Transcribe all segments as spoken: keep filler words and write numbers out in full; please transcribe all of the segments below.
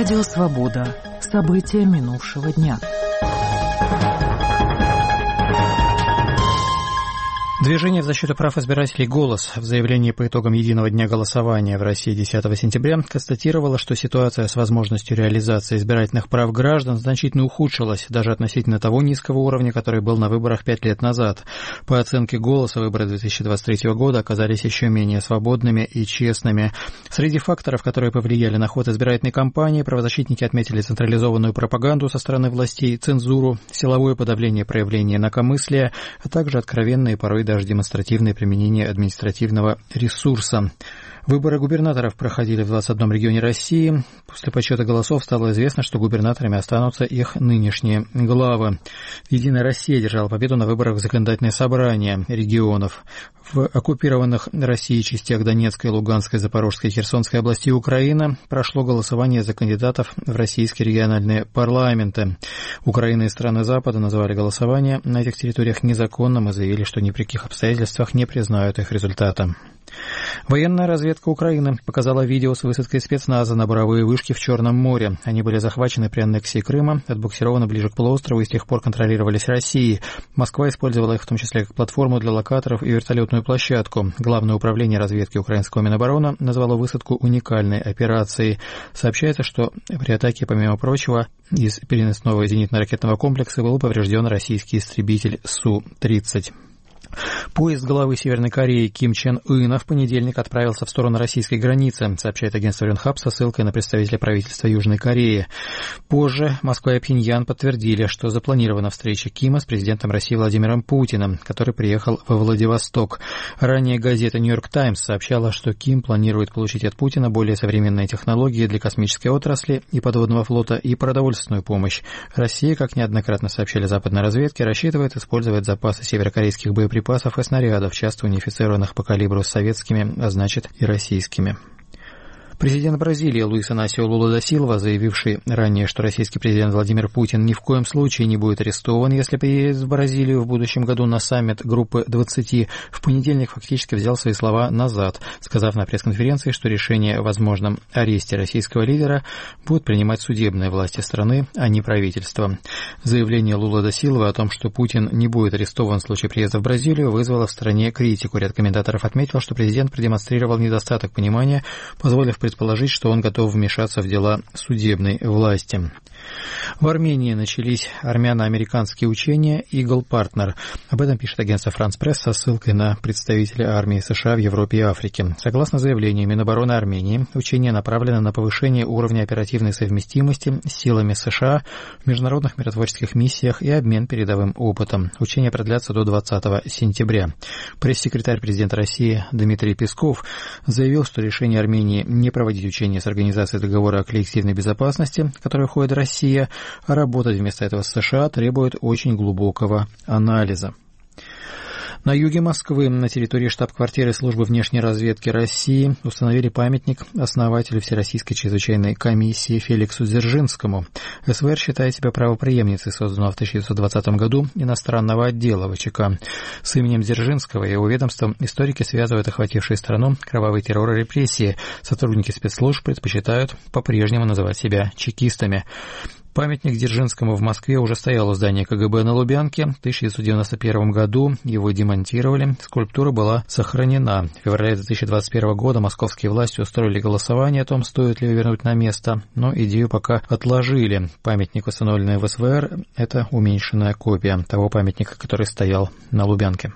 Радио «Свобода». События минувшего дня. Движение в защиту прав избирателей «Голос» в заявлении по итогам единого дня голосования в России десятого сентября констатировало, что ситуация с возможностью реализации избирательных прав граждан значительно ухудшилась, даже относительно того низкого уровня, который был на выборах пять лет назад. По оценке «Голоса», выборы две тысячи двадцать третьего года оказались еще менее свободными и честными. Среди факторов, которые повлияли на ход избирательной кампании, правозащитники отметили централизованную пропаганду со стороны властей, цензуру, силовое подавление проявления инакомыслия, а также откровенные, порой даже демонстративное применение административного ресурса. Выборы губернаторов проходили в двадцать одном регионе России. После подсчета голосов стало известно, что губернаторами останутся их нынешние главы. «Единая Россия» держала победу на выборах в законодательное собрание регионов. В оккупированных Россией частях Донецкой, Луганской, Запорожской и Херсонской областей Украины прошло голосование за кандидатов в российские региональные парламенты. Украина и страны Запада назвали голосование на этих территориях незаконным и заявили, что ни при каких обстоятельствах не признают их результата. Военная разведка Украины показала видео с высадкой спецназа на буровые вышки в Черном море. Они были захвачены при аннексии Крыма, отбуксированы ближе к полуострову и с тех пор контролировались Россией. Москва использовала их в том числе как платформу для локаторов и вертолетную площадку. Главное управление разведки украинского Минобороны назвало высадку уникальной операцией. Сообщается, что при атаке, помимо прочего, из переносного зенитно-ракетного комплекса был поврежден российский истребитель Су тридцать. Поезд главы Северной Кореи Ким Чен Ына в понедельник отправился в сторону российской границы, сообщает агентство Йонхап со ссылкой на представителя правительства Южной Кореи. Позже Москва и Пхеньян подтвердили, что запланирована встреча Кима с президентом России Владимиром Путиным, который приехал во Владивосток. Ранее газета «Нью-Йорк Таймс» сообщала, что Ким планирует получить от Путина более современные технологии для космической отрасли и подводного флота и продовольственную помощь. Россия, как неоднократно сообщали западной разведке, рассчитывает использовать запасы северокорейских боеприпасов припасов и снарядов, часто унифицированных по калибру с советскими, а значит и российскими. Президент Бразилии Луис Инасио Лула да Силва, заявивший ранее, что российский президент Владимир Путин ни в коем случае не будет арестован, если приедет в Бразилию в будущем году на саммит группы двадцати, в понедельник фактически взял свои слова назад, сказав на пресс-конференции, что решение о возможном аресте российского лидера будут принимать судебные власти страны, а не правительство. Заявление Лула да Силва о том, что Путин не будет арестован в случае приезда в Бразилию, вызвало в стране критику. Ряд комментаторов отметил, что президент продемонстрировал недостаток понимания, позволив предположить, что он готов вмешаться в дела судебной власти. В Армении начались армяно-американские учения «Eagle Partner». Об этом пишет агентство «France Press» со ссылкой на представителя армии США в Европе и Африке. Согласно заявлению Минобороны Армении, учения направлены на повышение уровня оперативной совместимости с силами США в международных миротворческих миссиях и обмен передовым опытом. Учения продлятся до двадцатого сентября. Пресс-секретарь президента России Дмитрий Песков заявил, что решение Армении не проводить учения с Организацией договора о коллективной безопасности, в которой входит Россия, а работать вместо этого с США требует очень глубокого анализа. На юге Москвы, на территории штаб-квартиры Службы внешней разведки России, установили памятник основателю Всероссийской чрезвычайной комиссии Феликсу Дзержинскому. СВР считает себя правопреемницей созданного в тысяча девятьсот двадцатом году иностранного отдела ВЧК. С именем Дзержинского и его ведомством историки связывают охватившие страну кровавый террор и репрессии. Сотрудники спецслужб предпочитают по-прежнему называть себя чекистами. Памятник Дзержинскому в Москве уже стоял у здания КГБ на Лубянке. В тысяча девятьсот девяносто первом году его демонтировали. Скульптура была сохранена. В феврале две тысячи двадцать первого года московские власти устроили голосование о том, стоит ли ее вернуть на место, но идею пока отложили. Памятник, установленный в СВР, это уменьшенная копия того памятника, который стоял на Лубянке.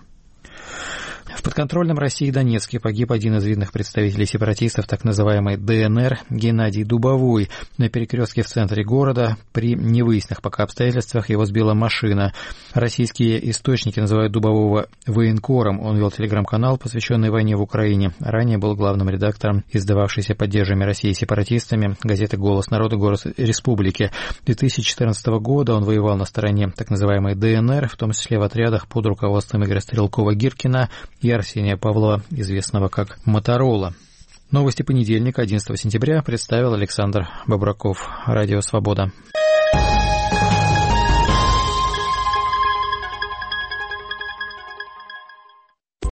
В подконтрольном России Донецке погиб один из видных представителей сепаратистов, так называемой ДНР, Геннадий Дубовой. На перекрестке в центре города при невыясненных пока обстоятельствах его сбила машина. Российские источники называют Дубового военкором. Он вел телеграм-канал, посвященный войне в Украине. Ранее был главным редактором издававшейся поддержанными Россией сепаратистами газеты «Голос народа. Голос республики». С две тысячи четырнадцатого года он воевал на стороне так называемой ДНР, в том числе в отрядах под руководством Игоря Стрелкова-Гиркина и Арсения Павлова, известного как Моторола. Новости понедельника, одиннадцатого сентября, представил Александр Бобраков. Радио «Свобода».